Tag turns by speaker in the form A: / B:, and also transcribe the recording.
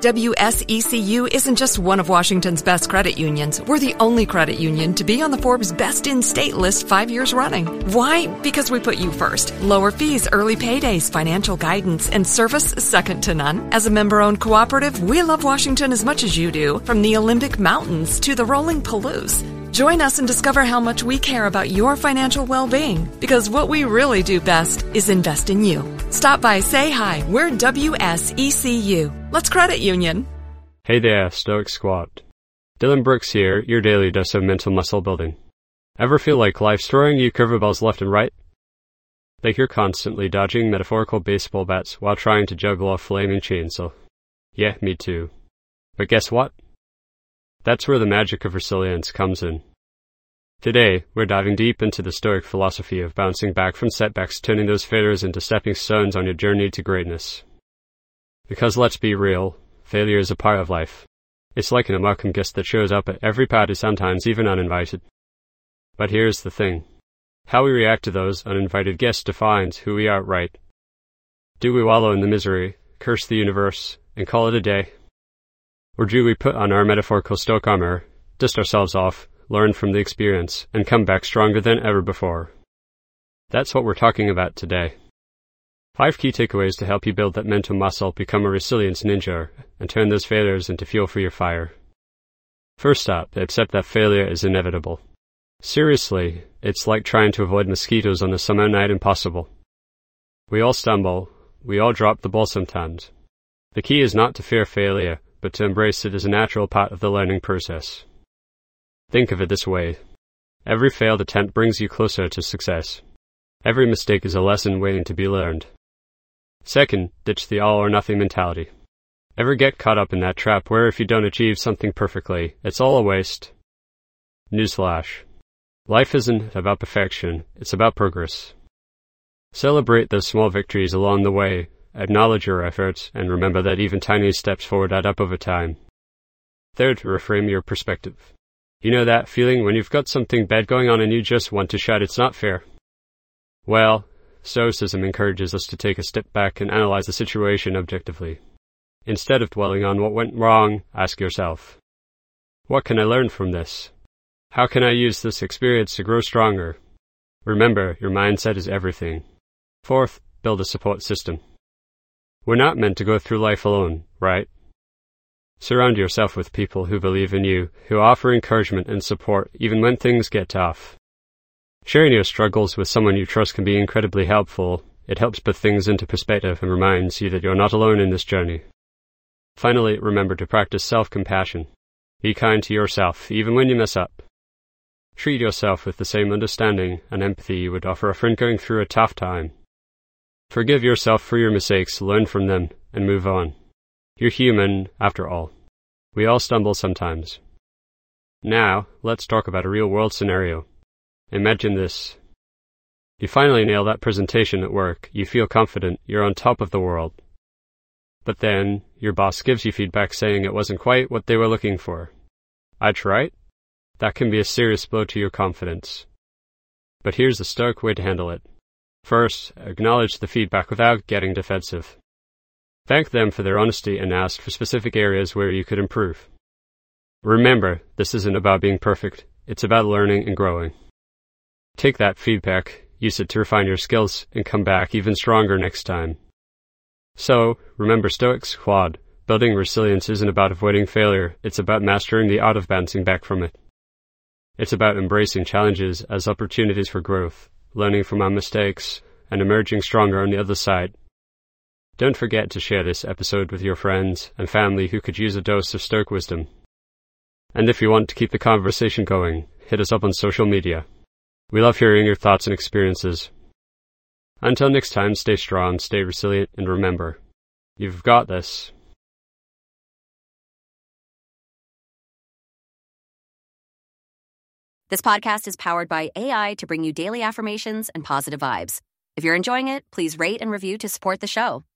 A: WSECU isn't just one of Washington's best credit unions. We're the only credit union to be on the Forbes Best in State list 5 years running. Why? Because we put you first. Lower fees, early paydays, financial guidance, and service second to none. As a member-owned cooperative, we love Washington as much as you do, from the Olympic Mountains to the rolling Palouse. Join us and discover how much we care about your financial well-being, because what we really do best is invest in you. Stop by, say hi. We're WSECU. Let's credit union.
B: Hey there, Stoic Squad. Dylan Brooks here, your daily dose of mental muscle building. Ever feel like life's throwing you curveballs left and right? Like you're constantly dodging metaphorical baseball bats while trying to juggle a flaming chainsaw. Yeah, me too. But guess what? That's where the magic of resilience comes in. Today, we're diving deep into the Stoic philosophy of bouncing back from setbacks, turning those failures into stepping stones on your journey to greatness. Because let's be real, failure is a part of life. It's like an unwelcome guest that shows up at every party, sometimes even uninvited. But here's the thing. How we react to those uninvited guests defines who we are, right? Do we wallow in the misery, curse the universe, and call it a day? Or do we put on our metaphorical Stoic armor, dust ourselves off, learn from the experience, and come back stronger than ever before? That's what we're talking about today. 5 key takeaways to help you build that mental muscle, become a resilience ninja, and turn those failures into fuel for your fire. First up, accept that failure is inevitable. Seriously, it's like trying to avoid mosquitoes on a summer night impossible. We all stumble, we all drop the ball sometimes. The key is not to fear failure, but to embrace it as a natural part of the learning process. Think of it this way. Every failed attempt brings you closer to success. Every mistake is a lesson waiting to be learned. Second, ditch the all-or-nothing mentality. Ever get caught up in that trap where if you don't achieve something perfectly, it's all a waste? Newsflash. Life isn't about perfection, it's about progress. Celebrate those small victories along the way, acknowledge your efforts, and remember that even tiny steps forward add up over time. Third, reframe your perspective. You know that feeling when you've got something bad going on and you just want to shout it's not fair? Well, Stoicism encourages us to take a step back and analyze the situation objectively. Instead of dwelling on what went wrong, ask yourself, what can I learn from this? How can I use this experience to grow stronger? Remember, your mindset is everything. Fourth, build a support system. We're not meant to go through life alone, right? Surround yourself with people who believe in you, who offer encouragement and support even when things get tough. Sharing your struggles with someone you trust can be incredibly helpful. It helps put things into perspective and reminds you that you're not alone in this journey. Finally, remember to practice self-compassion. Be kind to yourself, even when you mess up. Treat yourself with the same understanding and empathy you would offer a friend going through a tough time. Forgive yourself for your mistakes, learn from them, and move on. You're human, after all. We all stumble sometimes. Now, let's talk about a real-world scenario. Imagine this. You finally nail that presentation at work, you feel confident, you're on top of the world. But then, your boss gives you feedback saying it wasn't quite what they were looking for. Ouch, right? That can be a serious blow to your confidence. But here's the Stoic way to handle it. First, acknowledge the feedback without getting defensive. Thank them for their honesty and ask for specific areas where you could improve. Remember, this isn't about being perfect, it's about learning and growing. Take that feedback, use it to refine your skills, and come back even stronger next time. So, remember Stoic Squad, building resilience isn't about avoiding failure, it's about mastering the art of bouncing back from it. It's about embracing challenges as opportunities for growth, learning from our mistakes, and emerging stronger on the other side. Don't forget to share this episode with your friends and family who could use a dose of Stoic wisdom. And if you want to keep the conversation going, hit us up on social media. We love hearing your thoughts and experiences. Until next time, stay strong, stay resilient, and remember, you've got this.
C: This podcast is powered by AI to bring you daily affirmations and positive vibes. If you're enjoying it, please rate and review to support the show.